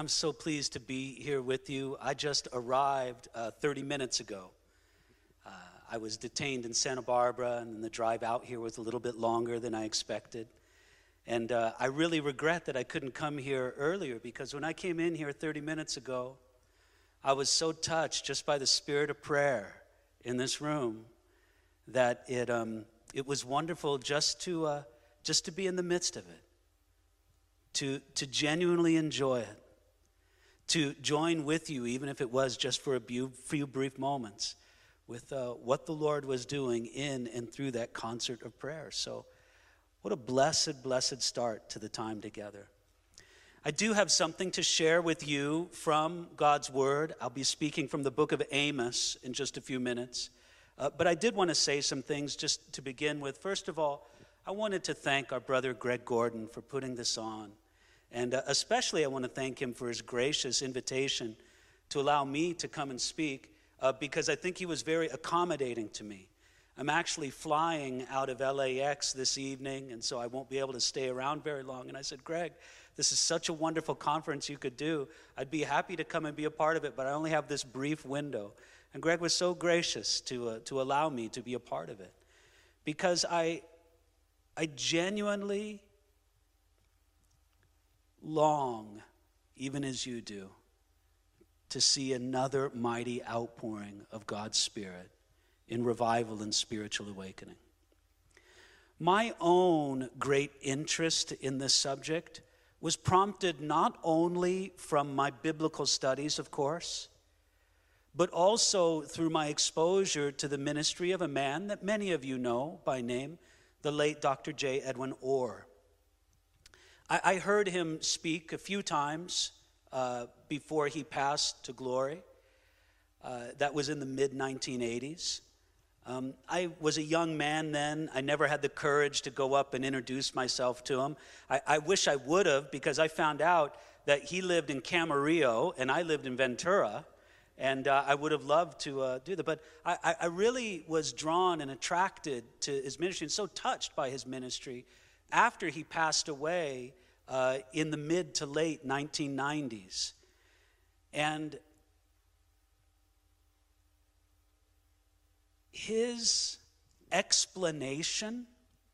I'm so pleased to be here with you. I just arrived 30 minutes ago. I was detained in Santa Barbara, and the drive out here was a little bit longer than I expected. And I really regret that I couldn't come here earlier, because when I came in here 30 minutes ago, I was so touched just by the spirit of prayer in this room that it was wonderful just to be in the midst of it, to genuinely enjoy it, to join with you, even if it was just for a few brief moments, with what the Lord was doing in and through that concert of prayer. So what a blessed, blessed start to the time together. I do have something to share with you from God's Word. I'll be speaking from the book of Amos in just a few minutes. But I did want to say some things just to begin with. First of all, I wanted to thank our brother Greg Gordon for putting this on. And especially I want to thank him for his gracious invitation to allow me to come and speak, because I think he was very accommodating to me. I'm actually flying out of LAX this evening, and so I won't be able to stay around very long. And I said, Greg, this is such a wonderful conference you could do. I'd be happy to come and be a part of it, but I only have this brief window. And Greg was so gracious to allow me to be a part of it, because I genuinely long, even as you do, to see another mighty outpouring of God's Spirit in revival and spiritual awakening. My own great interest in this subject was prompted not only from my biblical studies, of course, but also through my exposure to the ministry of a man that many of you know by name, the late Dr. J. Edwin Orr. I heard him speak a few times before he passed to glory. That was in the mid-1980s. I was a young man then. I never had the courage to go up and introduce myself to him. I wish I would have, because I found out that he lived in Camarillo and I lived in Ventura, and I would have loved to do that. But I really was drawn and attracted to his ministry and so touched by his ministry after he passed away in the mid to late 1990s. And his explanation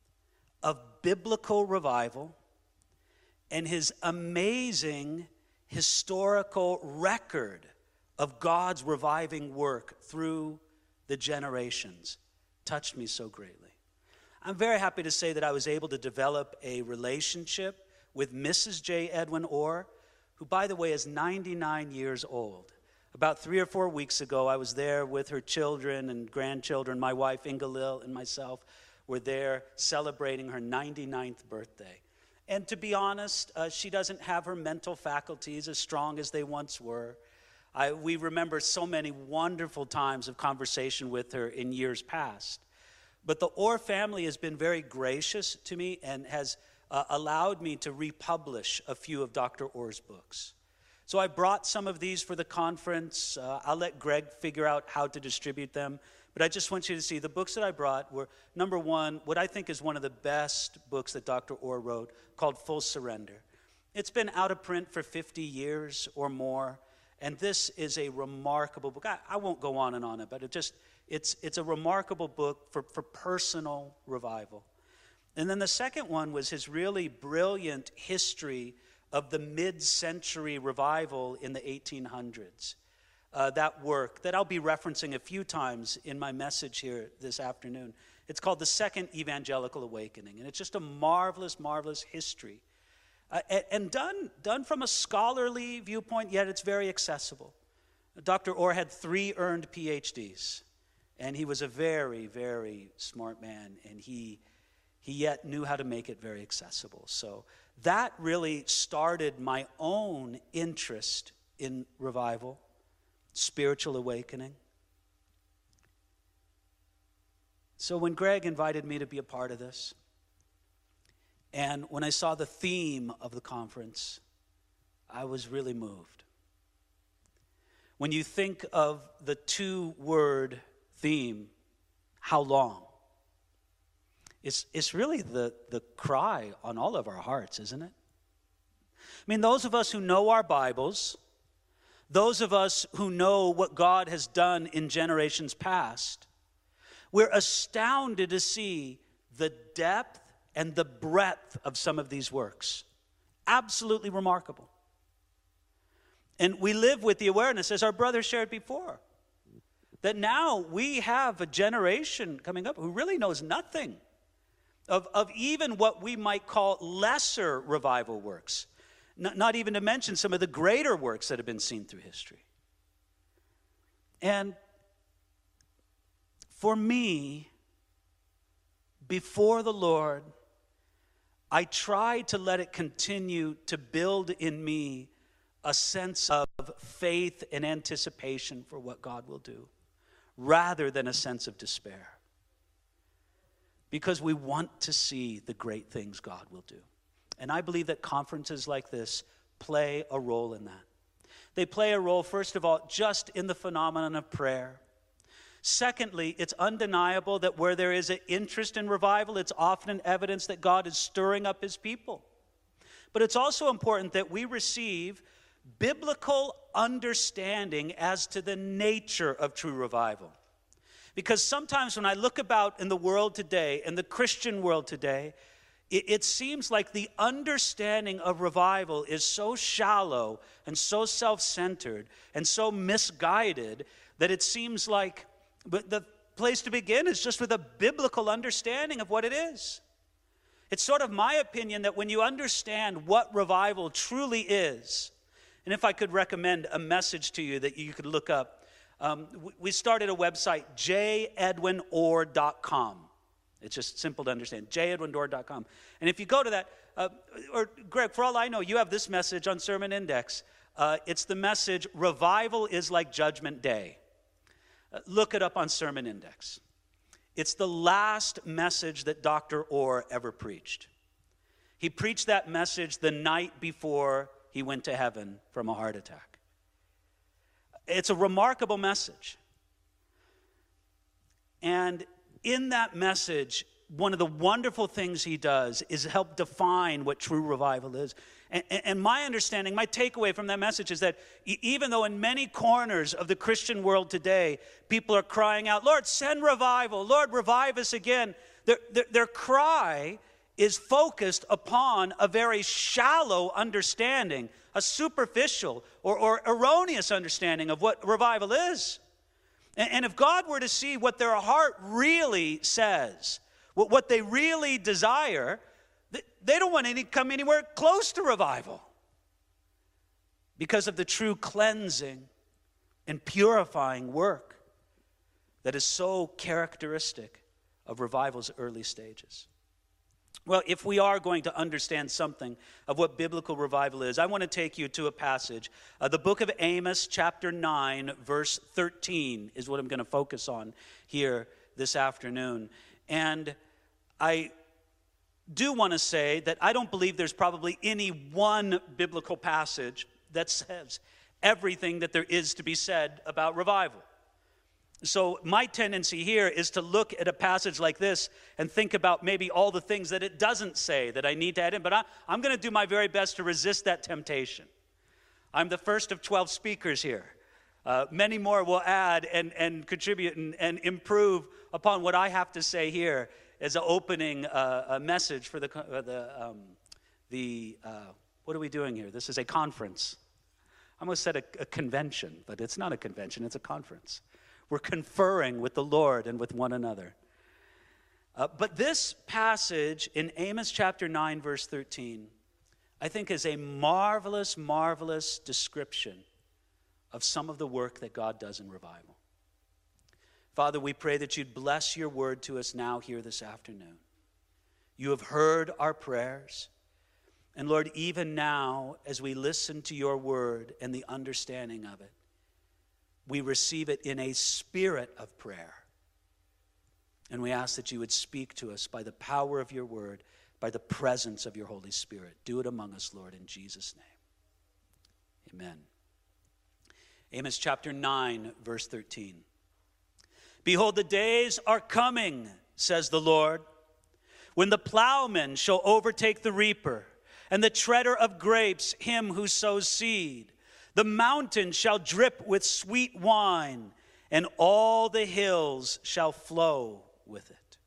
of biblical revival and his amazing historical record of God's reviving work through the generations touched me so greatly. I'm very happy to say that I was able to develop a relationship with Mrs. J. Edwin Orr, who, by the way, is 99 years old. About 3 or 4 weeks ago, I was there with her children and grandchildren. My wife, Inga Lil, and myself were there celebrating her 99th birthday. And to be honest, she doesn't have her mental faculties as strong as they once were. We remember so many wonderful times of conversation with her in years past. But the Orr family has been very gracious to me and has allowed me to republish a few of Dr. Orr's books. So I brought some of these for the conference. I'll let Greg figure out how to distribute them. But I just want you to see the books that I brought were, number one, what I think is one of the best books that Dr. Orr wrote, called Full Surrender. It's been out of print for 50 years or more. And this is a remarkable book. I won't go on and on it, but it's a remarkable book for personal revival. And then the second one was his really brilliant history of the mid-century revival in the 1800s. That work that I'll be referencing a few times in my message here this afternoon. It's called The Second Evangelical Awakening, and it's just a marvelous, marvelous history. And done from a scholarly viewpoint, yet it's very accessible. Dr. Orr had 3 earned PhDs, and he was a very, very smart man, and he yet knew how to make it very accessible. So that really started my own interest in revival, spiritual awakening. So when Greg invited me to be a part of this, and when I saw the theme of the conference, I was really moved. When you think of the 2-word theme, how long? It's really the cry on all of our hearts, isn't it? I mean, those of us who know our Bibles, those of us who know what God has done in generations past, we're astounded to see the depth and the breadth of some of these works. Absolutely remarkable. And we live with the awareness, as our brother shared before, that now we have a generation coming up who really knows nothing of even what we might call lesser revival works. Not even to mention some of the greater works that have been seen through history. And for me, before the Lord, I try to let it continue to build in me a sense of faith and anticipation for what God will do, rather than a sense of despair. Because we want to see the great things God will do. And I believe that conferences like this play a role in that. They play a role, first of all, just in the phenomenon of prayer. Secondly, it's undeniable that where there is an interest in revival, it's often an evidence that God is stirring up his people. But it's also important that we receive biblical understanding as to the nature of true revival. Because sometimes when I look about in the world today, in the Christian world today, it seems like the understanding of revival is so shallow and so self-centered and so misguided that it seems like the place to begin is just with a biblical understanding of what it is. It's sort of my opinion that when you understand what revival truly is, and if I could recommend a message to you that you could look up, we started a website, jedwinorr.com. It's just simple to understand, jedwinorr.com. And if you go to that, or Greg, for all I know, you have this message on Sermon Index. It's the message, Revival is Like Judgment Day. Look it up on Sermon Index. It's the last message that Dr. Orr ever preached. He preached that message the night before he went to heaven from a heart attack. It's a remarkable message. And in that message, one of the wonderful things he does is help define what true revival is. And my understanding, my takeaway from that message is that even though in many corners of the Christian world today, people are crying out, Lord, send revival, Lord, revive us again, their cry is focused upon a very shallow understanding, a superficial or erroneous understanding of what revival is. And if God were to see what their heart really says, what they really desire, they don't want to come anywhere close to revival because of the true cleansing and purifying work that is so characteristic of revival's early stages. Well, if we are going to understand something of what biblical revival is, I want to take you to a passage. The book of Amos, chapter 9, verse 13 is what I'm going to focus on here this afternoon. And I do want to say that I don't believe there's probably any one biblical passage that says everything that there is to be said about revival. So my tendency here is to look at a passage like this and think about maybe all the things that it doesn't say that I need to add in. But I'm going to do my very best to resist that temptation. I'm the first of 12 speakers here. Many more will add and contribute and improve upon what I have to say here as an opening a message for what are we doing here? This is a conference. I almost said a convention, but it's not a convention, it's a conference. We're conferring with the Lord and with one another. But this passage in Amos chapter 9, verse 13, I think is a marvelous, marvelous description of some of the work that God does in revival. Father, we pray that you'd bless your word to us now here this afternoon. You have heard our prayers. And Lord, even now, as we listen to your word and the understanding of it, we receive it in a spirit of prayer. And we ask that you would speak to us by the power of your word, by the presence of your Holy Spirit. Do it among us, Lord, in Jesus' name. Amen. Amos chapter 9, verse 13. Behold, the days are coming, says the Lord, when the plowman shall overtake the reaper, and the treader of grapes him who sows seed. The mountains shall drip with sweet wine, and all the hills shall flow with it.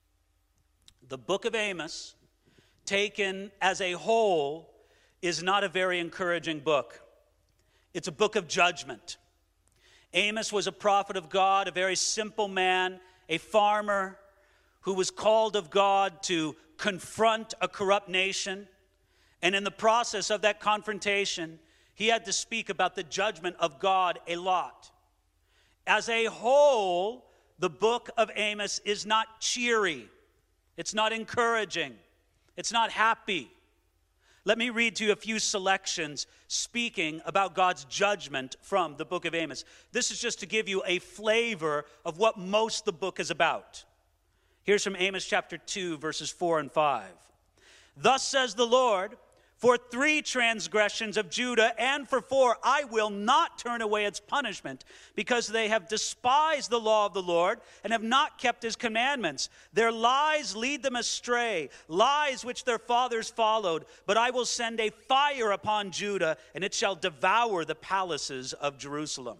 The book of Amos, taken as a whole, is not a very encouraging book. It's a book of judgment. Amos was a prophet of God, a very simple man, a farmer who was called of God to confront a corrupt nation. And in the process of that confrontation, he had to speak about the judgment of God a lot. As a whole, the book of Amos is not cheery. It's not encouraging. It's not happy. Let me read to you a few selections speaking about God's judgment from the book of Amos. This is just to give you a flavor of what most the book is about. Here's from Amos chapter 2, verses 4 and 5. Thus says the Lord, for 3 transgressions of Judah and for 4, I will not turn away its punishment, because they have despised the law of the Lord and have not kept his commandments. Their lies lead them astray, lies which their fathers followed. But I will send a fire upon Judah, and it shall devour the palaces of Jerusalem.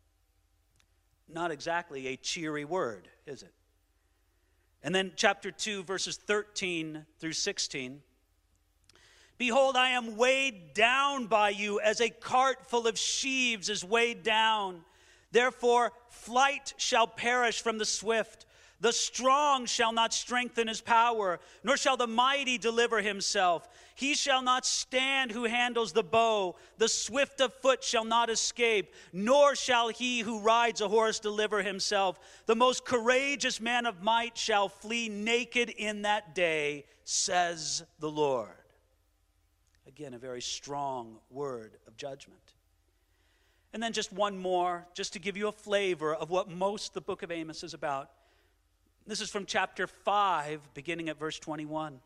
Not exactly a cheery word, is it? And then chapter 2, verses 13 through 16. Behold, I am weighed down by you as a cart full of sheaves is weighed down. Therefore, flight shall perish from the swift. The strong shall not strengthen his power, nor shall the mighty deliver himself. He shall not stand who handles the bow. The swift of foot shall not escape, nor shall he who rides a horse deliver himself. The most courageous man of might shall flee naked in that day, says the Lord. Again, a very strong word of judgment. And then just one more, just to give you a flavor of what most the book of Amos is about. This is from chapter 5, beginning at verse 21.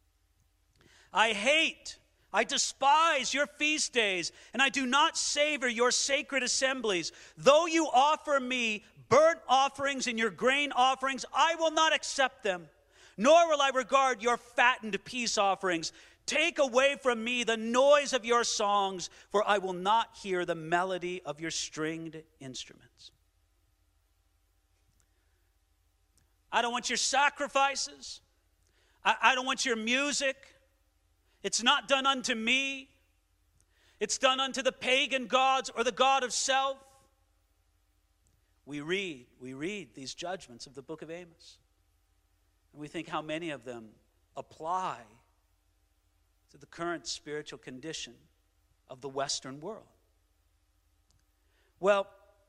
I despise your feast days, and I do not savor your sacred assemblies. Though you offer me burnt offerings and your grain offerings, I will not accept them, nor will I regard your fattened peace offerings. Take away from me the noise of your songs, for I will not hear the melody of your stringed instruments. I don't want your sacrifices. I don't want your music. It's not done unto me. It's done unto the pagan gods or the god of self. We read these judgments of the book of Amos. And we think how many of them apply to the current spiritual condition of the Western world. Well,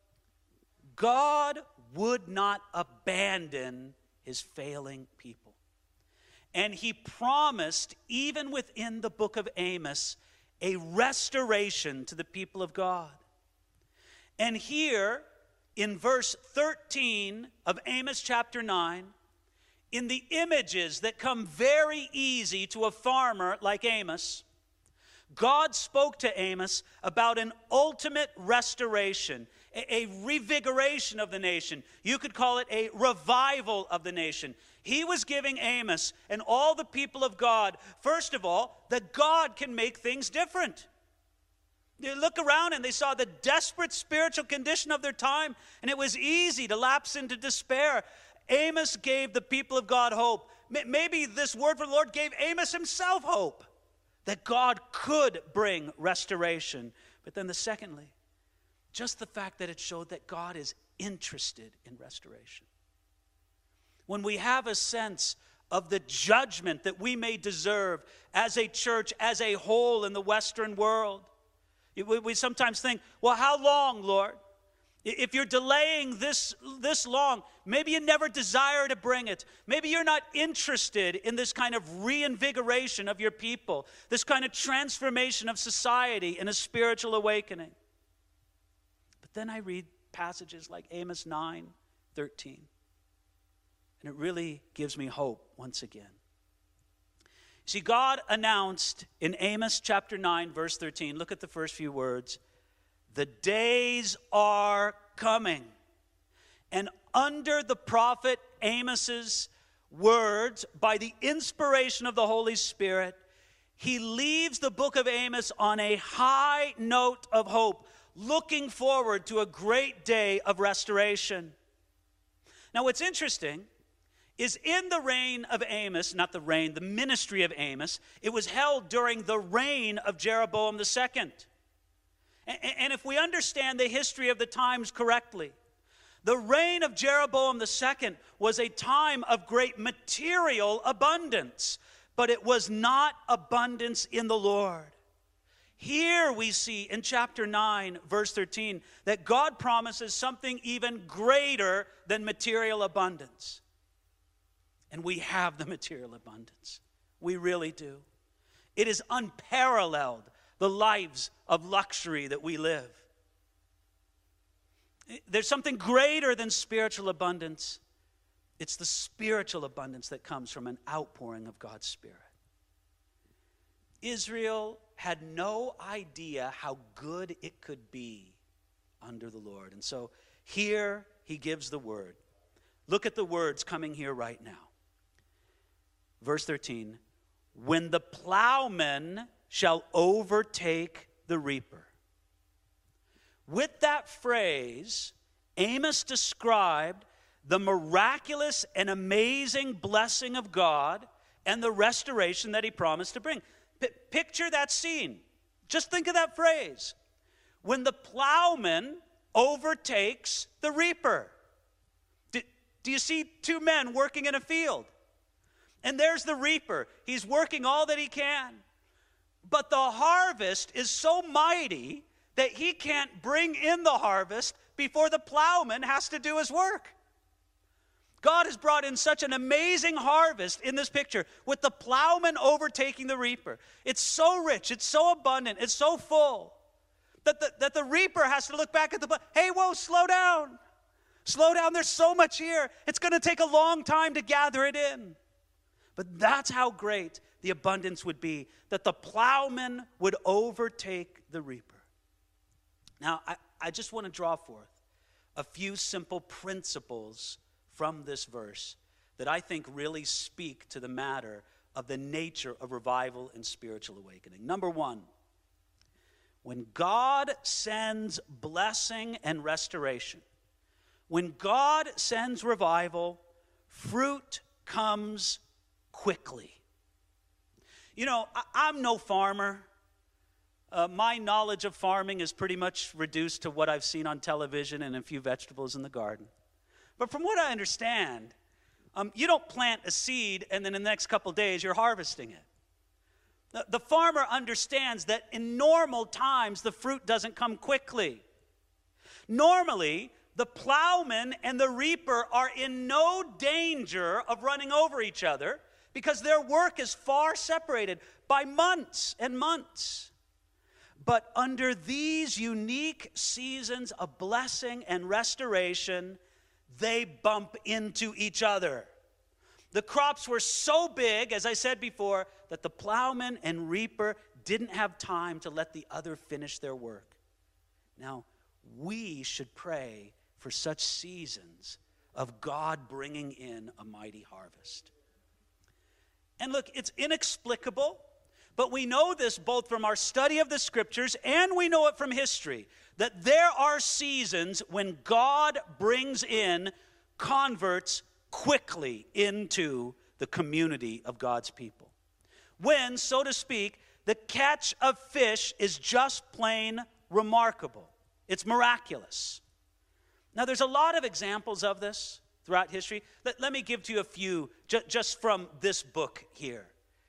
God would not abandon his failing people. And he promised, even within the book of Amos, a restoration to the people of God. And here, in verse 13 of Amos chapter 9, in the images that come very easy to a farmer like Amos, God spoke to Amos about an ultimate restoration, a revigoration of the nation. You could call it a revival of the nation. He was giving Amos and all the people of God, first of all, that God can make things different. They look around and they saw the desperate spiritual condition of their time, and it was easy to lapse into despair. Amos gave the people of God hope. Maybe this word from the Lord gave Amos himself hope that God could bring restoration. But then secondly, just the fact that it showed that God is interested in restoration. When we have a sense of the judgment that we may deserve as a church, as a whole in the Western world, we sometimes think, well, how long, Lord? If you're delaying this long, maybe you never desire to bring it. Maybe you're not interested in this kind of reinvigoration of your people, this kind of transformation of society and a spiritual awakening. But then I read passages like Amos 9:13, and it really gives me hope once again. See, God announced in Amos chapter 9, verse 13, look at the first few words, the days are coming. And under the prophet Amos's words, by the inspiration of the Holy Spirit, he leaves the book of Amos on a high note of hope, looking forward to a great day of restoration. Now, what's interesting is in the reign of Amos, the ministry of Amos, it was held during the reign of Jeroboam II. And if we understand the history of the times correctly, the reign of Jeroboam II was a time of great material abundance, but it was not abundance in the Lord. Here we see in chapter 9, verse 13, that God promises something even greater than material abundance. And we have the material abundance. We really do. It is unparalleled, the lives of luxury that we live. There's something greater than spiritual abundance. It's the spiritual abundance that comes from an outpouring of God's Spirit. Israel had no idea how good it could be under the Lord. And so here he gives the word. Look at the words coming here right now. Verse 13, when the plowman shall overtake the reaper. With that phrase, Amos described the miraculous and amazing blessing of God and the restoration that he promised to bring. Picture that scene. Just think of that phrase. When the plowman overtakes the reaper. Do you see two men working in a field? And there's the reaper. He's working all that he can. But the harvest is so mighty that he can't bring in the harvest before the plowman has to do his work. God has brought in such an amazing harvest in this picture with the plowman overtaking the reaper. It's so rich, it's so abundant, it's so full that the reaper has to look back at the plowman. Hey, whoa, slow down. Slow down, there's so much here. It's going to take a long time to gather it in. But that's how great the abundance would be, that the plowman would overtake the reaper. Now, I just want to draw forth a few simple principles from this verse that I think really speak to the matter of the nature of revival and spiritual awakening. Number one, when God sends blessing and restoration, when God sends revival, fruit comes quickly. You know, I'm no farmer. My knowledge of farming is pretty much reduced to what I've seen on television and a few vegetables in the garden. But from what I understand, you don't plant a seed and then in the next couple days you're harvesting it. The farmer understands that in normal times the fruit doesn't come quickly. Normally, the plowman and the reaper are in no danger of running over each other because their work is far separated by months and months. But under these unique seasons of blessing and restoration, they bump into each other. The crops were so big, as I said before, that the plowman and reaper didn't have time to let the other finish their work. Now, we should pray for such seasons of God bringing in a mighty harvest. And look, it's inexplicable, but we know this both from our study of the scriptures and we know it from history, that there are seasons when God brings in converts quickly into the community of God's people. When, so to speak, the catch of fish is just plain remarkable. It's miraculous. Now, there's a lot of examples of this throughout history. Let me give to you a few just from this book here.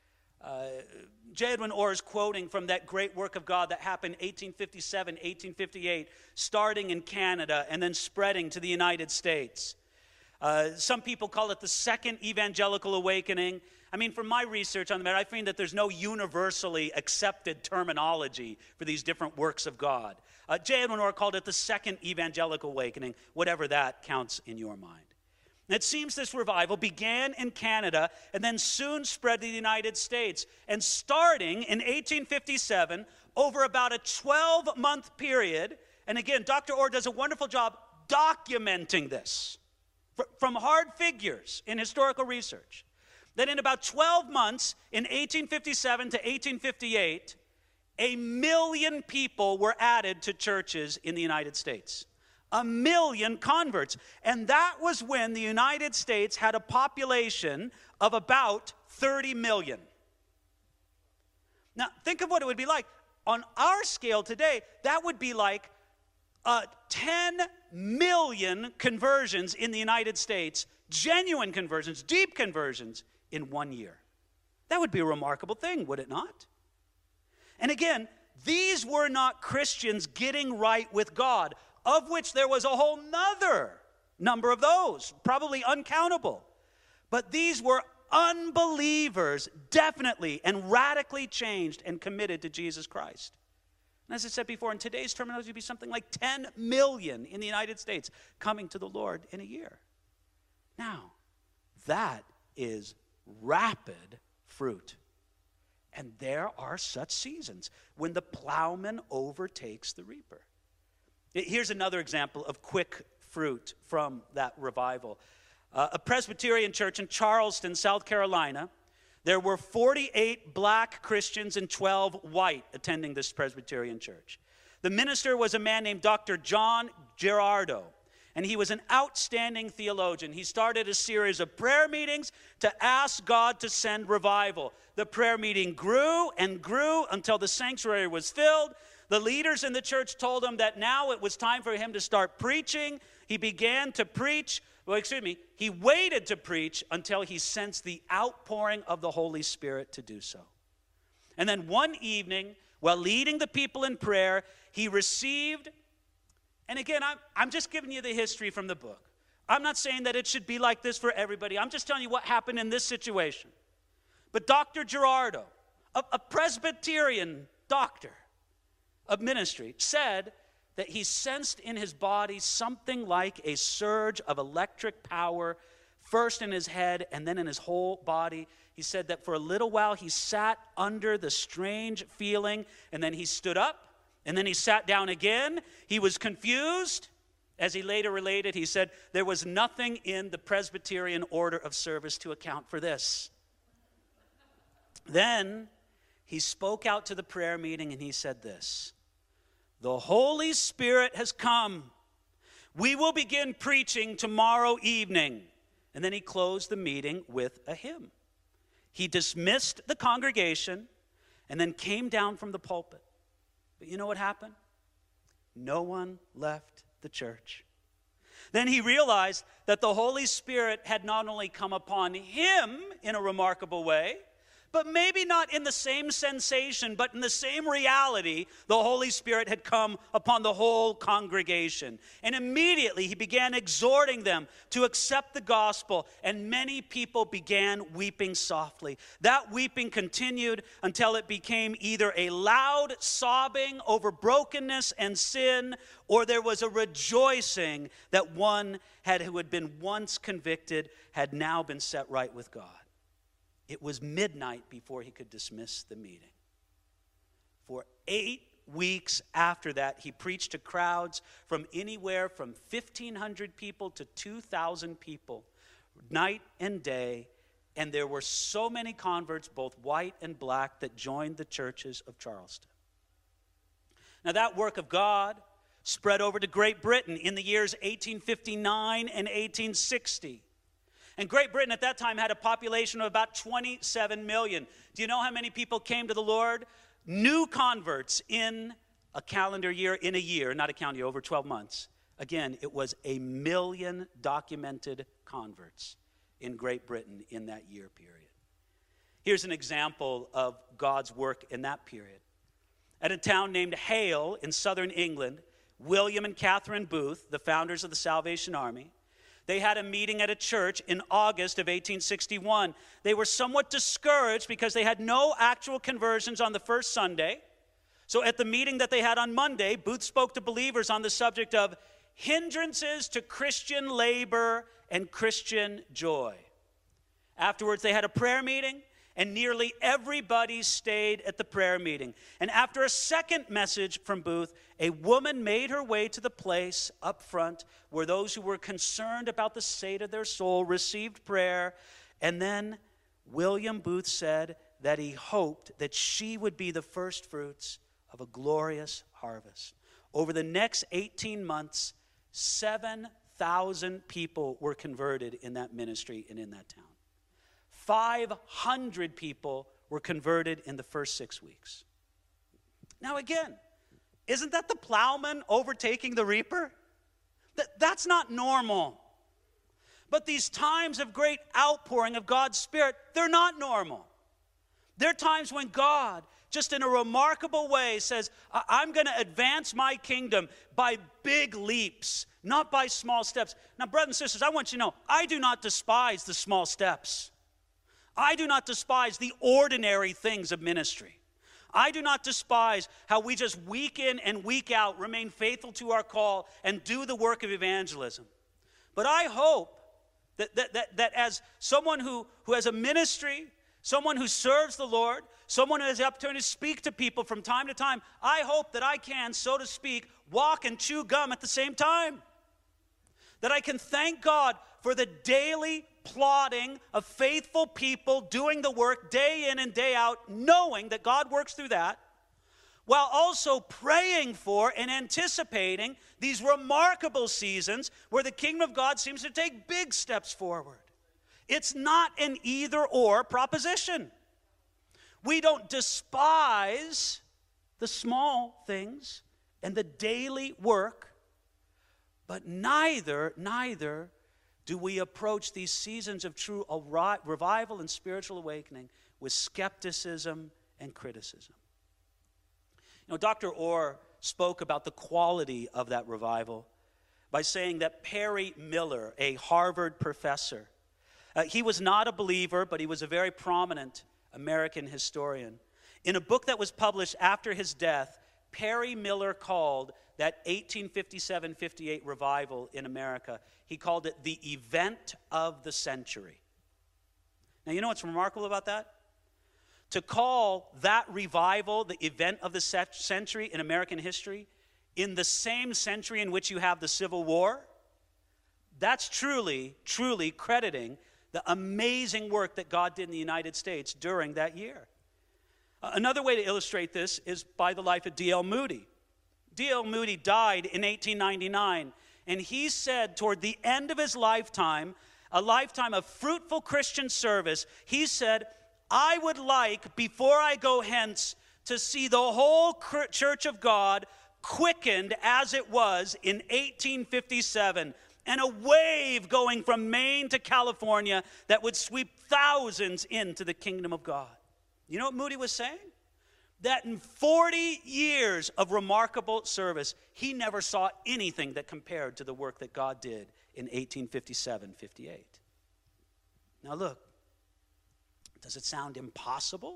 J. Edwin Orr is quoting from that great work of God that happened 1857, 1858, starting in Canada and then spreading to the United States. Some people call it the Second Evangelical Awakening. I mean, from my research on the matter, I find that there's no universally accepted terminology for these different works of God. J. Edwin Orr called it the Second Evangelical Awakening, whatever that counts in your mind. And it seems this revival began in Canada and then soon spread to the United States. And starting in 1857, over about a 12-month period, and again, Dr. Orr does a wonderful job documenting this from hard figures in historical research. that in about 12 months, in 1857 to 1858, 1 million people were added to churches in the United States. 1 million converts. And that was when the United States had a population of about 30 million. Now, think of what it would be like. On our scale today, that would be like 10 million conversions in the United States, genuine conversions, deep conversions in 1 year. That would be a remarkable thing, would it not? And again, these were not Christians getting right with God, of which there was a whole nother number of those, probably uncountable. But these were unbelievers, definitely and radically changed and committed to Jesus Christ. And as I said before, in today's terminology, it would be something like 10 million in the United States coming to the Lord in a year. Now, that is rapid fruit. And there are such seasons when the plowman overtakes the reaper. Here's another example of quick fruit from that revival. A Presbyterian church in Charleston, South Carolina. There were 48 black Christians and 12 white attending this Presbyterian church. The minister was a man named Dr. John Girardeau, and he was an outstanding theologian. He started a series of prayer meetings to ask God to send revival. The prayer meeting grew and grew until the sanctuary was filled. The leaders in the church told him that now it was time for him to start preaching. He began to preach. He waited to preach until he sensed the outpouring of the Holy Spirit to do so. And then one evening, while leading the people in prayer, he received, and again, I'm just giving you the history from the book. I'm not saying that it should be like this for everybody. I'm just telling you what happened in this situation. But Dr. Girardeau, a Presbyterian doctor of ministry, said that he sensed in his body something like a surge of electric power, first in his head and then in his whole body. He said that for a little while he sat under the strange feeling, and then he stood up, and then he sat down again. He was confused. As he later related, he said, there was nothing in the Presbyterian order of service to account for this. Then he spoke out to the prayer meeting and he said this: the Holy Spirit has come. We will begin preaching tomorrow evening. And then he closed the meeting with a hymn. He dismissed the congregation and then came down from the pulpit. But you know what happened? No one left the church. Then he realized that the Holy Spirit had not only come upon him in a remarkable way, but maybe not in the same sensation, but in the same reality, the Holy Spirit had come upon the whole congregation. And immediately he began exhorting them to accept the gospel, and many people began weeping softly. That weeping continued until it became either a loud sobbing over brokenness and sin, or there was a rejoicing that one who had been once convicted had now been set right with God. It was midnight before he could dismiss the meeting. For 8 weeks after that, he preached to crowds from anywhere from 1,500 people to 2,000 people, night and day. And there were so many converts, both white and black, that joined the churches of Charleston. Now, that work of God spread over to Great Britain in the years 1859 and 1860. And Great Britain at that time had a population of about 27 million. Do you know how many people came to the Lord? New converts in a calendar year, in a year, not a calendar year, over 12 months. Again, it was 1 million documented converts in Great Britain in that year period. Here's an example of God's work in that period. At a town named Hale in southern England, William and Catherine Booth, the founders of the Salvation Army, they had a meeting at a church in August of 1861. They were somewhat discouraged because they had no actual conversions on the first Sunday. So at the meeting that they had on Monday, Booth spoke to believers on the subject of hindrances to Christian labor and Christian joy. Afterwards, they had a prayer meeting, and nearly everybody stayed at the prayer meeting. And after a second message from Booth, a woman made her way to the place up front where those who were concerned about the state of their soul received prayer. And then William Booth said that he hoped that she would be the first fruits of a glorious harvest. Over the next 18 months, 7,000 people were converted in that ministry and in that town. 500 people were converted in the first 6 weeks. Now again, isn't that the plowman overtaking the reaper? That's not normal. But these times of great outpouring of God's Spirit, they're not normal. There are times when God, just in a remarkable way, says, I'm going to advance my kingdom by big leaps, not by small steps. Now, brothers and sisters, I want you to know, I do not despise the small steps. I do not despise the ordinary things of ministry. I do not despise how we just week in and week out remain faithful to our call and do the work of evangelism. But I hope that as someone who has a ministry, someone who serves the Lord, someone who has the opportunity to speak to people from time to time, I hope that I can, so to speak, walk and chew gum at the same time. That I can thank God for the daily plodding of faithful people doing the work day in and day out, knowing that God works through that, while also praying for and anticipating these remarkable seasons where the kingdom of God seems to take big steps forward. It's not an either-or proposition. We don't despise the small things and the daily work, but neither do we approach these seasons of true revival and spiritual awakening with skepticism and criticism. You know, Dr. Orr spoke about the quality of that revival by saying that Perry Miller, a Harvard professor, he was not a believer, but he was a very prominent American historian. In a book that was published after his death, Perry Miller called that 1857-58 revival in America, he called it the event of the century. Now, you know what's remarkable about that? To call that revival the event of the century in American history, in the same century in which you have the Civil War, that's truly crediting the amazing work that God did in the United States during that year. Another way to illustrate this is by the life of D.L. Moody. D.L. Moody died in 1899, and he said toward the end of his lifetime, a lifetime of fruitful Christian service, he said, I would like, before I go hence, to see the whole church of God quickened as it was in 1857, and a wave going from Maine to California that would sweep thousands into the kingdom of God. You know what Moody was saying? That in 40 years of remarkable service, he never saw anything that compared to the work that God did in 1857-58. Now look, does it sound impossible?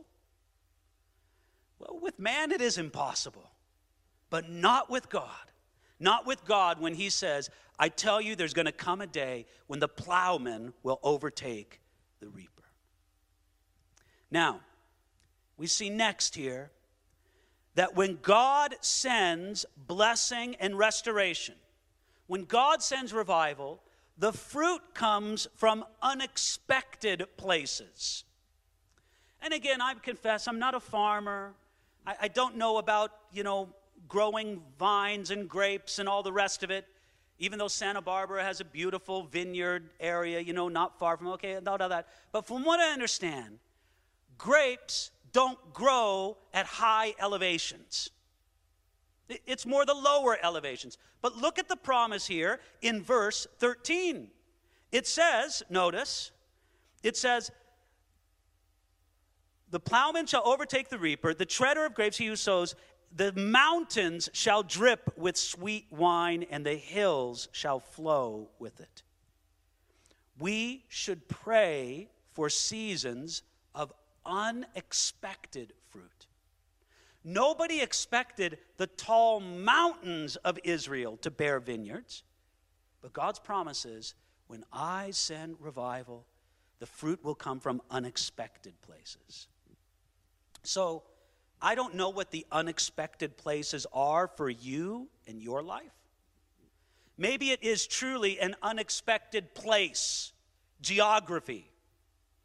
Well, with man it is impossible, but not with God. Not with God when he says, I tell you there's going to come a day when the plowman will overtake the reaper. Now, we see next here that when God sends blessing and restoration, when God sends revival, the fruit comes from unexpected places. And again, I confess, I'm not a farmer. I don't know about, growing vines and grapes and all the rest of it, even though Santa Barbara has a beautiful vineyard area, not far from, not all that. But from what I understand, grapes don't grow at high elevations. It's more the lower elevations. But look at the promise here in verse 13. It says, notice, it says, the plowman shall overtake the reaper, the treader of grapes he who sows, the mountains shall drip with sweet wine, and the hills shall flow with it. We should pray for seasons of unexpected fruit. Nobody expected the tall mountains of Israel to bear vineyards. But God's promise is, when I send revival, the fruit will come from unexpected places. So, I don't know what the unexpected places are for you in your life. Maybe it is truly an unexpected place, geography.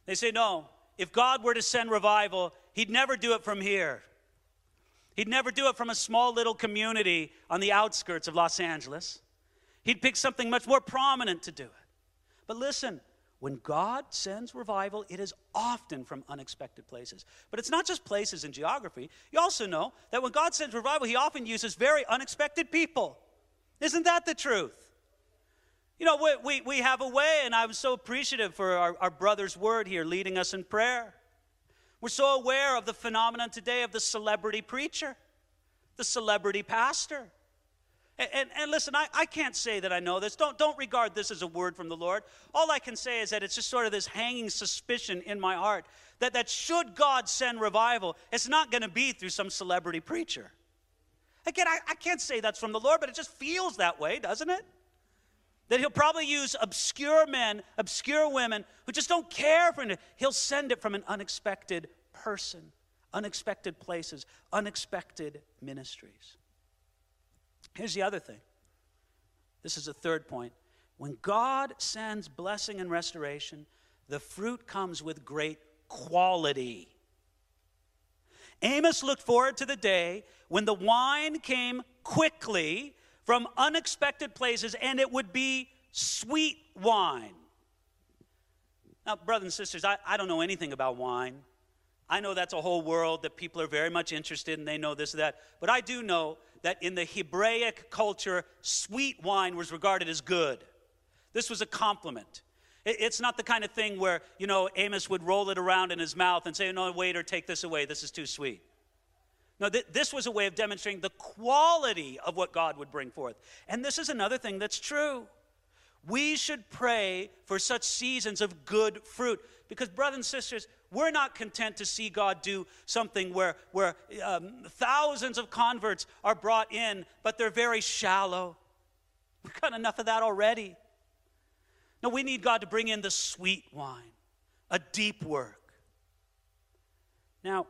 They say, no, if God were to send revival, he'd never do it from here. He'd never do it from a small little community on the outskirts of Los Angeles. He'd pick something much more prominent to do it. But listen, when God sends revival, it is often from unexpected places. But it's not just places in geography. You also know that when God sends revival, he often uses very unexpected people. Isn't that the truth? You know, we have a way, and I'm so appreciative for our brother's word here leading us in prayer. We're so aware of the phenomenon today of the celebrity preacher, the celebrity pastor. And listen, I can't say that I know this. Don't regard this as a word from the Lord. All I can say is that it's just sort of this hanging suspicion in my heart that should God send revival, it's not going to be through some celebrity preacher. Again, I can't say that's from the Lord, but it just feels that way, doesn't it? That he'll probably use obscure men, obscure women who just don't care for it. He'll send it from an unexpected person, unexpected places, unexpected ministries. Here's the other thing. This is a third point. When God sends blessing and restoration, the fruit comes with great quality. Amos looked forward to the day when the wine came quickly from unexpected places, and it would be sweet wine. Now, brothers and sisters, I don't know anything about wine. I know that's a whole world that people are very much interested in. They know this or that. But I do know that in the Hebraic culture, sweet wine was regarded as good. This was a compliment. It's not the kind of thing where, you know, Amos would roll it around in his mouth and say, no, waiter, take this away. This is too sweet. No, this was a way of demonstrating the quality of what God would bring forth. And this is another thing that's true. We should pray for such seasons of good fruit. Because, brothers and sisters, we're not content to see God do something where thousands of converts are brought in, but they're very shallow. We've got enough of that already. No, we need God to bring in the sweet wine, a deep work. Now,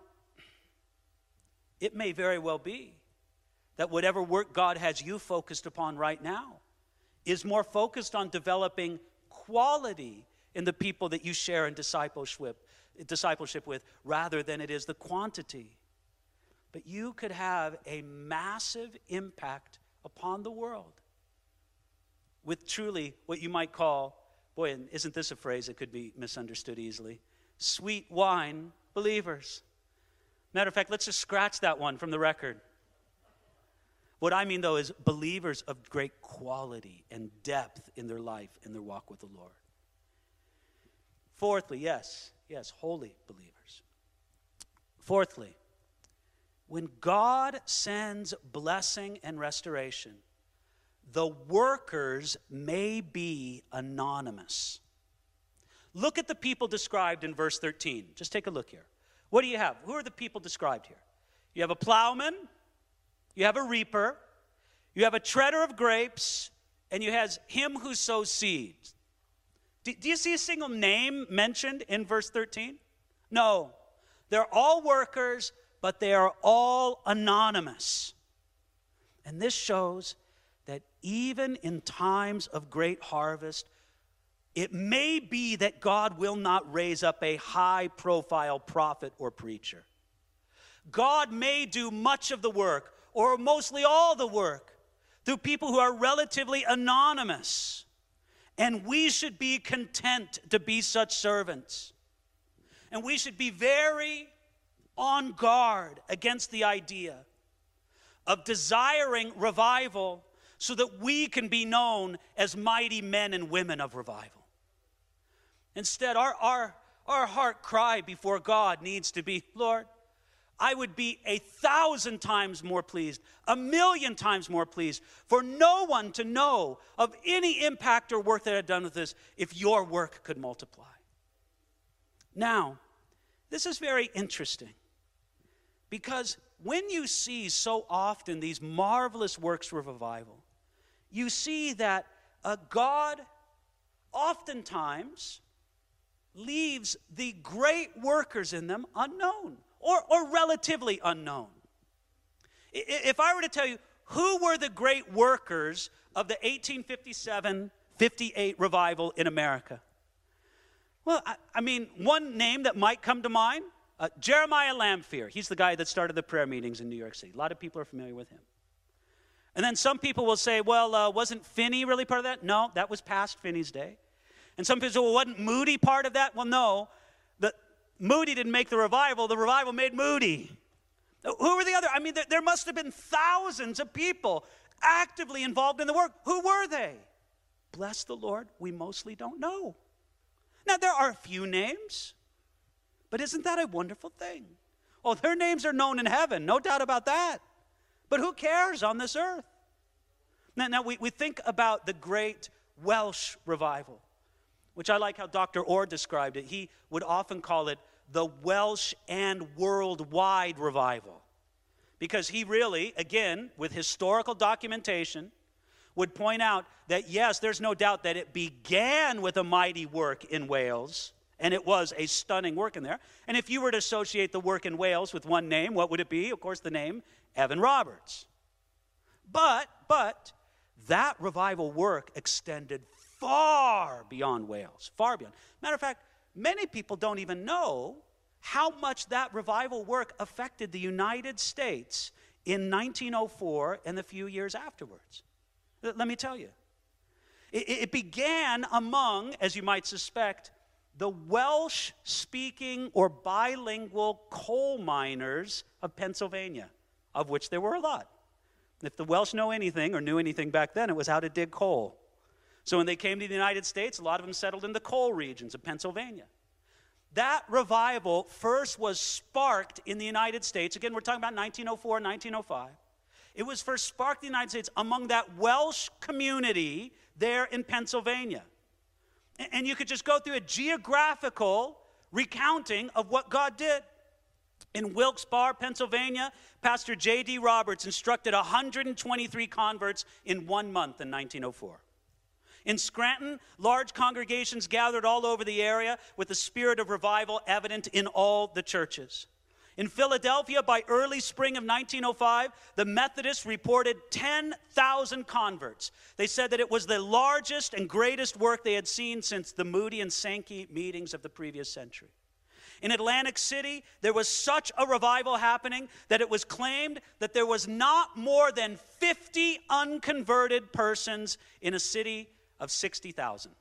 it may very well be that whatever work God has you focused upon right now is more focused on developing quality in the people that you share in discipleship with, rather than it is the quantity. But you could have a massive impact upon the world with truly what you might call, boy, and isn't this a phrase that could be misunderstood easily, sweet wine believers. Matter of fact, let's just scratch that one from the record. What I mean, though, is believers of great quality and depth in their life, in their walk with the Lord. Fourthly, yes, holy believers. Fourthly, when God sends blessing and restoration, the workers may be anonymous. Look at the people described in verse 13. Just take a look here. What do you have? Who are the people described here? You have a plowman, you have a reaper, you have a treader of grapes, and you have him who sows seeds. Do you see a single name mentioned in verse 13? No. They're all workers, but they are all anonymous. And this shows that even in times of great harvest, it may be that God will not raise up a high-profile prophet or preacher. God may do much of the work, or mostly all the work, through people who are relatively anonymous. And we should be content to be such servants. And we should be very on guard against the idea of desiring revival so that we can be known as mighty men and women of revival. Instead, our heart cry before God needs to be, Lord, I would be 1,000 times more pleased, 1,000,000 times more pleased, for no one to know of any impact or work that I've done with this if your work could multiply. Now, this is very interesting, because when you see so often these marvelous works of revival, you see that God oftentimes leaves the great workers in them unknown, or relatively unknown. If I were to tell you who were the great workers of the 1857-58 revival in America, Well, I mean, one name that might come to mind, Jeremiah Lamphere. He's the guy that started the prayer meetings in New York City. A lot of people are familiar with him. And then some people will say, well, wasn't Finney really part of that? No, that was past Finney's day. And some people say, well, wasn't Moody part of that? Well, no. Moody didn't make the revival made Moody. Who were the other? I mean, there must have been thousands of people actively involved in the work. Who were they? Bless the Lord, we mostly don't know. Now, there are a few names, but isn't that a wonderful thing? Oh, their names are known in heaven, no doubt about that. But who cares on this earth? Now we think about the great Welsh revival, which I like how Dr. Orr described it. He would often call it the Welsh and worldwide revival, because he really, again, with historical documentation, would point out that, yes, there's no doubt that it began with a mighty work in Wales, and it was a stunning work in there. And if you were to associate the work in Wales with one name, what would it be? Of course, the name Evan Roberts. But that revival work extended far beyond Wales, far beyond. Matter of fact, many people don't even know how much that revival work affected the United States in 1904 and the few years afterwards. Let me tell you. It began among, as you might suspect, the Welsh-speaking or bilingual coal miners of Pennsylvania, of which there were a lot. If the Welsh know anything or knew anything back then, it was how to dig coal. So when they came to the United States, a lot of them settled in the coal regions of Pennsylvania. That revival first was sparked in the United States. Again, we're talking about 1904, 1905. It was first sparked in the United States among that Welsh community there in Pennsylvania. And you could just go through a geographical recounting of what God did. In Wilkes-Barre, Pennsylvania, Pastor J.D. Roberts instructed 123 converts in 1 month in 1904. In Scranton, large congregations gathered all over the area with the spirit of revival evident in all the churches. In Philadelphia, by early spring of 1905, the Methodists reported 10,000 converts. They said that it was the largest and greatest work they had seen since the Moody and Sankey meetings of the previous century. In Atlantic City, there was such a revival happening that it was claimed that there was not more than 50 unconverted persons in a city of 60,000.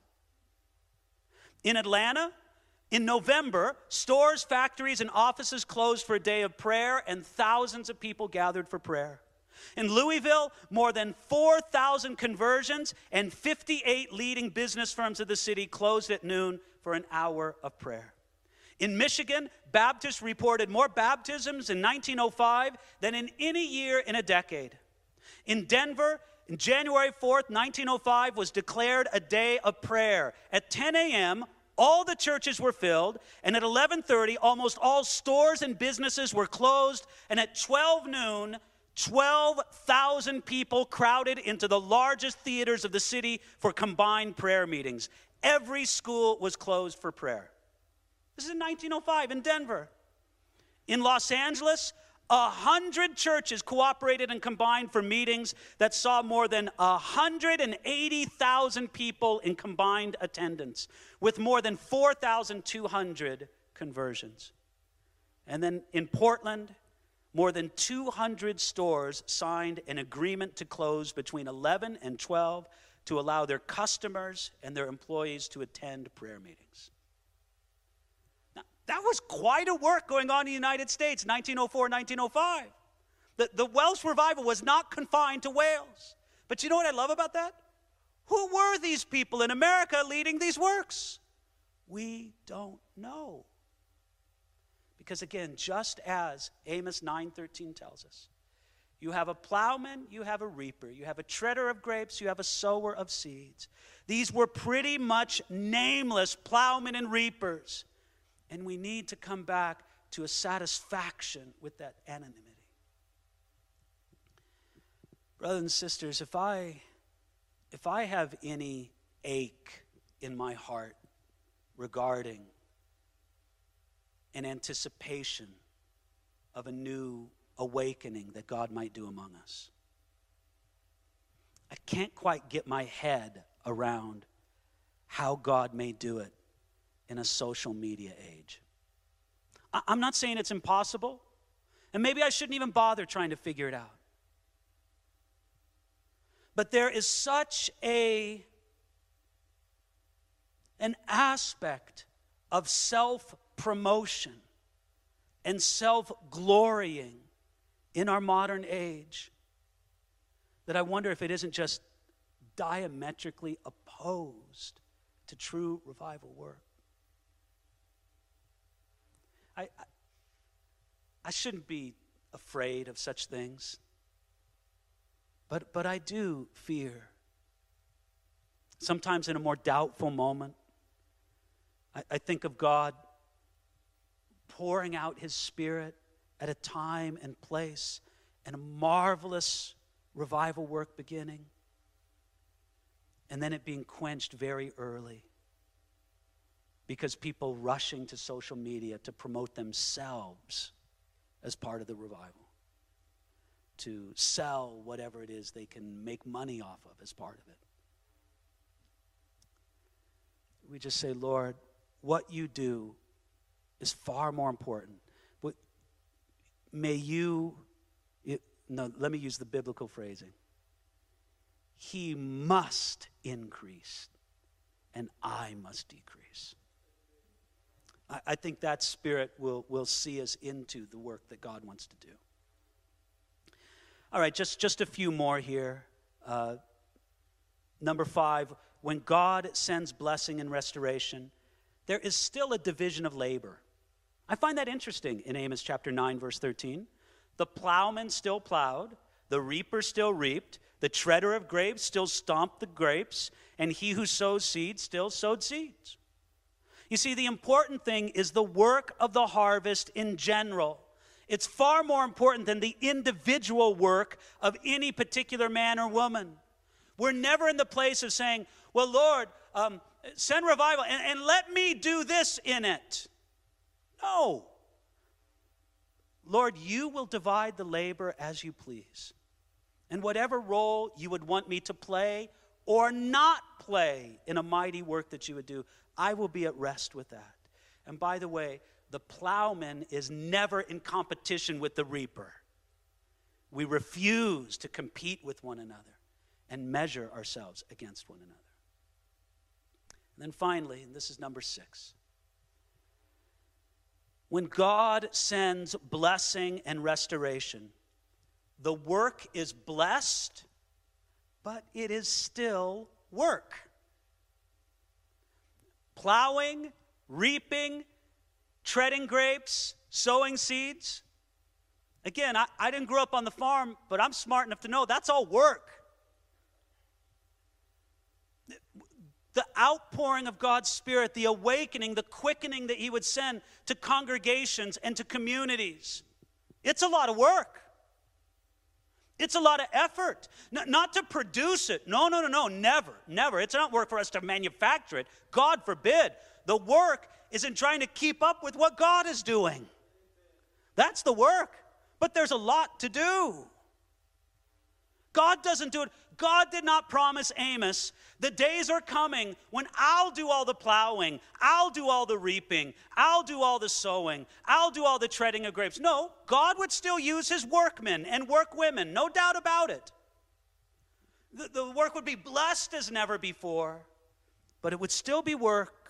In Atlanta, in November, stores, factories, and offices closed for a day of prayer, and thousands of people gathered for prayer. In Louisville, more than 4,000 conversions, and 58 leading business firms of the city closed at noon for an hour of prayer. In Michigan, Baptists reported more baptisms in 1905 than in any year in a decade. In Denver, in January 4th, 1905, was declared a day of prayer. At 10 a.m., all the churches were filled, and at 11:30, almost all stores and businesses were closed, and at 12 noon, 12,000 people crowded into the largest theaters of the city for combined prayer meetings. Every school was closed for prayer. This is in 1905 in Denver. In Los Angeles, 100 churches cooperated and combined for meetings that saw more than 180,000 people in combined attendance, with more than 4,200 conversions. And then in Portland, more than 200 stores signed an agreement to close between 11 and 12 to allow their customers and their employees to attend prayer meetings. That was quite a work going on in the United States, 1904, 1905. The Welsh revival was not confined to Wales. But you know what I love about that? Who were these people in America leading these works? We don't know. Because again, just as Amos 9:13 tells us, you have a plowman, you have a reaper, you have a treader of grapes, you have a sower of seeds. These were pretty much nameless plowmen and reapers. And we need to come back to a satisfaction with that anonymity. Brothers and sisters, if I have any ache in my heart regarding an anticipation of a new awakening that God might do among us, I can't quite get my head around how God may do it in a social media age. I'm not saying it's impossible, and maybe I shouldn't even bother trying to figure it out. But there is such an aspect of self-promotion and self-glorying in our modern age that I wonder if it isn't just diametrically opposed to true revival work. I shouldn't be afraid of such things, but I do fear. Sometimes in a more doubtful moment, I think of God pouring out His Spirit at a time and place and a marvelous revival work beginning, and then it being quenched very early because people rushing to social media to promote themselves as part of the revival, to sell whatever it is they can make money off of as part of it. We just say, Lord, what you do is far more important. But may you, let me use the biblical phrasing. He must increase, and I must decrease. I think that spirit will see us into the work that God wants to do. All right, just a few more here. Number 5, when God sends blessing and restoration, there is still a division of labor. I find that interesting in Amos chapter 9, verse 13. The plowman still plowed, the reaper still reaped, the treader of grapes still stomped the grapes, and he who sows seeds still sowed seeds. You see, the important thing is the work of the harvest in general. It's far more important than the individual work of any particular man or woman. We're never in the place of saying, well, Lord, send revival and let me do this in it. No. Lord, you will divide the labor as you please. And whatever role you would want me to play or not play in a mighty work that you would do, I will be at rest with that. And by the way, the plowman is never in competition with the reaper. We refuse to compete with one another and measure ourselves against one another. And then finally, and this is number 6, when God sends blessing and restoration, the work is blessed, but it is still work. Plowing, reaping, treading grapes, sowing seeds. Again, I didn't grow up on the farm, but I'm smart enough to know that's all work. The outpouring of God's Spirit, the awakening, the quickening that He would send to congregations and to communities. It's a lot of work. It's a lot of effort. Not to produce it. No, never. It's not work for us to manufacture it. God forbid. The work is in trying to keep up with what God is doing. That's the work. But there's a lot to do. God doesn't do it. God did not promise Amos, the days are coming when I'll do all the plowing, I'll do all the reaping, I'll do all the sowing, I'll do all the treading of grapes. No, God would still use His workmen and workwomen, no doubt about it. The work would be blessed as never before, but it would still be work.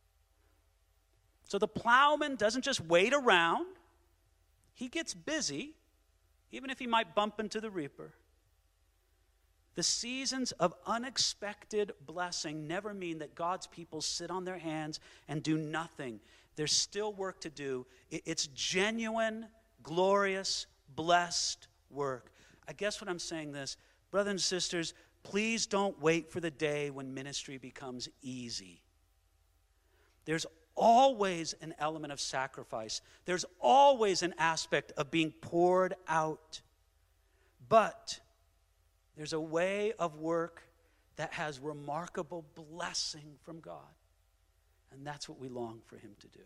So the plowman doesn't just wait around. He gets busy, even if he might bump into the reaper. The seasons of unexpected blessing never mean that God's people sit on their hands and do nothing. There's still work to do. It's genuine, glorious, blessed work. I guess what I'm saying this, brothers and sisters, please don't wait for the day when ministry becomes easy. There's always an element of sacrifice. There's always an aspect of being poured out. But there's a way of work that has remarkable blessing from God. And that's what we long for Him to do.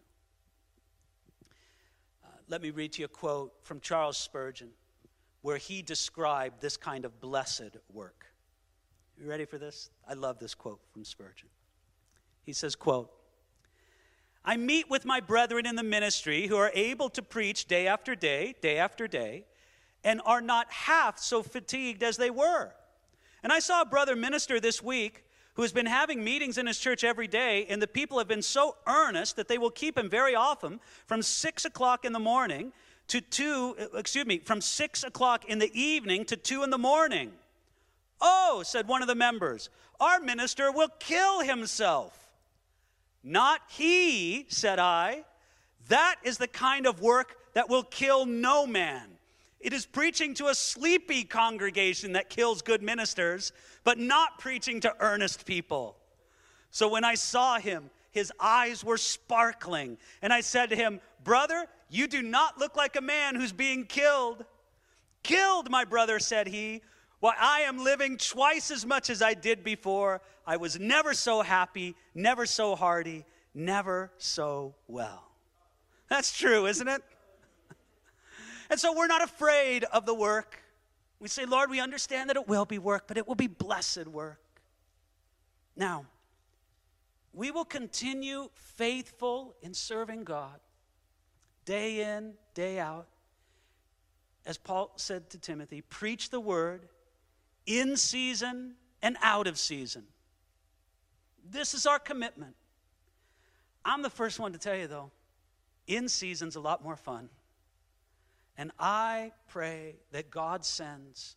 Let me read to you a quote from Charles Spurgeon, where he described this kind of blessed work. You ready for this? I love this quote from Spurgeon. He says, quote, I meet with my brethren in the ministry who are able to preach day after day after day, and are not half so fatigued as they were. And I saw a brother minister this week who has been having meetings in his church every day, and the people have been so earnest that they will keep him very often from 6 o'clock in the morning from 6 o'clock in the evening to 2 in the morning. "Oh," said one of the members, "our minister will kill himself." "Not he," said I. "That is the kind of work that will kill no man. It is preaching to a sleepy congregation that kills good ministers, but not preaching to earnest people." So when I saw him, his eyes were sparkling, and I said to him, "Brother, you do not look like a man who's being killed." "Killed, my brother," said he. "Why, I am living twice as much as I did before. I was never so happy, never so hearty, never so well." That's true, isn't it? And so we're not afraid of the work. We say, "Lord, we understand that it will be work, but it will be blessed work." Now, we will continue faithful in serving God, day in, day out. As Paul said to Timothy, preach the word in season and out of season. This is our commitment. I'm the first one to tell you, though, in season's a lot more fun. And I pray that God sends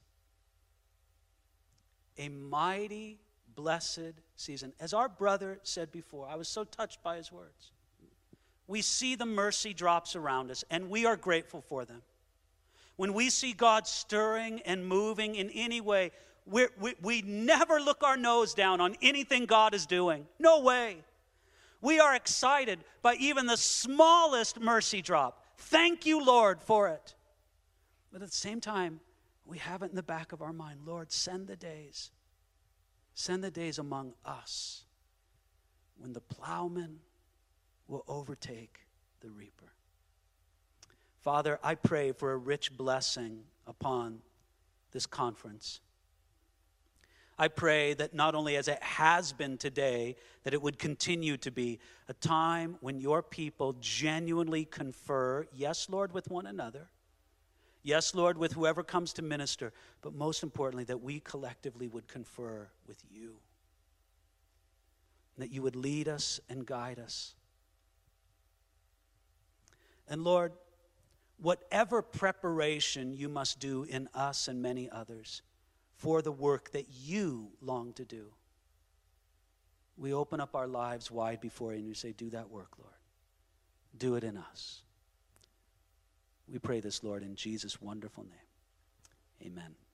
a mighty, blessed season. As our brother said before, I was so touched by his words. We see the mercy drops around us, and we are grateful for them. When we see God stirring and moving in any way, we never look our nose down on anything God is doing. No way. We are excited by even the smallest mercy drop. Thank you, Lord, for it. But at the same time, we have it in the back of our mind. Lord, send the days. Send the days among us when the plowman will overtake the reaper. Father, I pray for a rich blessing upon this conference. I pray that not only as it has been today, that it would continue to be a time when your people genuinely confer, yes, Lord, with one another. Yes, Lord, with whoever comes to minister, but most importantly, that we collectively would confer with you. And that you would lead us and guide us. And Lord, whatever preparation you must do in us and many others for the work that you long to do, we open up our lives wide before you and you say, do that work, Lord. Do it in us. We pray this, Lord, in Jesus' wonderful name. Amen.